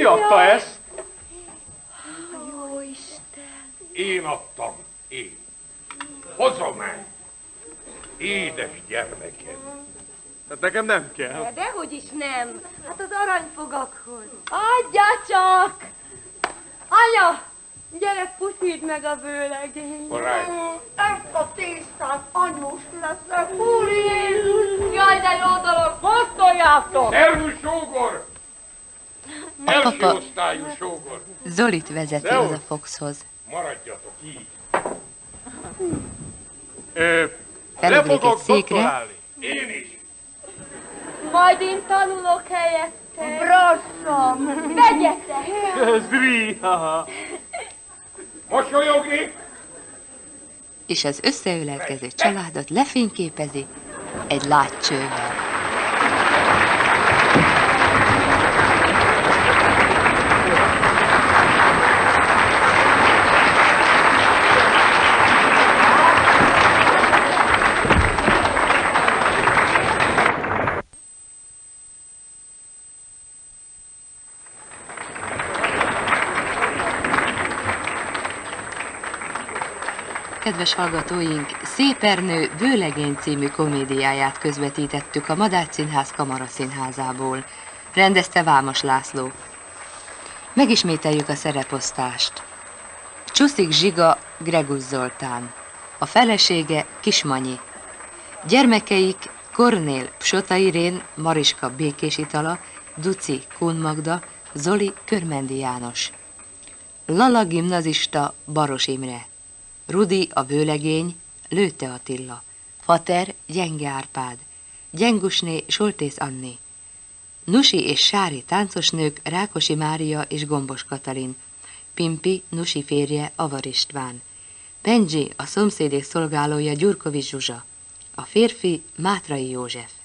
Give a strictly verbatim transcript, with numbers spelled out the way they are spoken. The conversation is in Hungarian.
Ki adta ezt? Jó Isten! Én adtam, én. Hozom el. Édes gyermekem. Hát nekem nem kell. De dehogy is nem. Hát az aranyfogakhoz. Adja csak! Anya! Gyere, puszítsd meg a vőlegényt. Barát. Ezt a tésztát anyós lesz. Úr Jézus! Jaj, de jó dolog! Kóstoljátok! Szervusz, sógor! A Első papa osztályú sógor. Zolit vezeti Zeus. oda Foxhoz. Maradjatok így. Ö, Felugrik egy le fogok székre. doktorálni. Én is. Majd én tanulok helyette. Brasszom! Vegyetek! Ez ríha. Mosolyogni. És az összeölelkező családot lefényképezi egy látcsővel. Kedves hallgatóink, Szépernő Vőlegény című komédiáját közvetítettük a Madách Színház Kamaraszínházából. Rendezte Vámos László. Megismételjük a szereposztást. Csuszik Zsiga Gregusz Zoltán. A felesége Kismanyi. Gyermekeik Kornél Psota Irén, Mariska Békés Itala, Duci Kun Magda, Zoli Körmendi János. Lala gimnazista Baros Imre. Rudi a vőlegény, Lőtte Attila, Fater Gyenge Árpád, Gyengusné Soltész Anni, Nusi és Sári táncosnők Rákosi Mária és Gombos Katalin, Pimpi Nusi férje Avar István, Penzsi a szomszédék szolgálója Gyurkovics Zsuzsa, a férfi Mátrai József.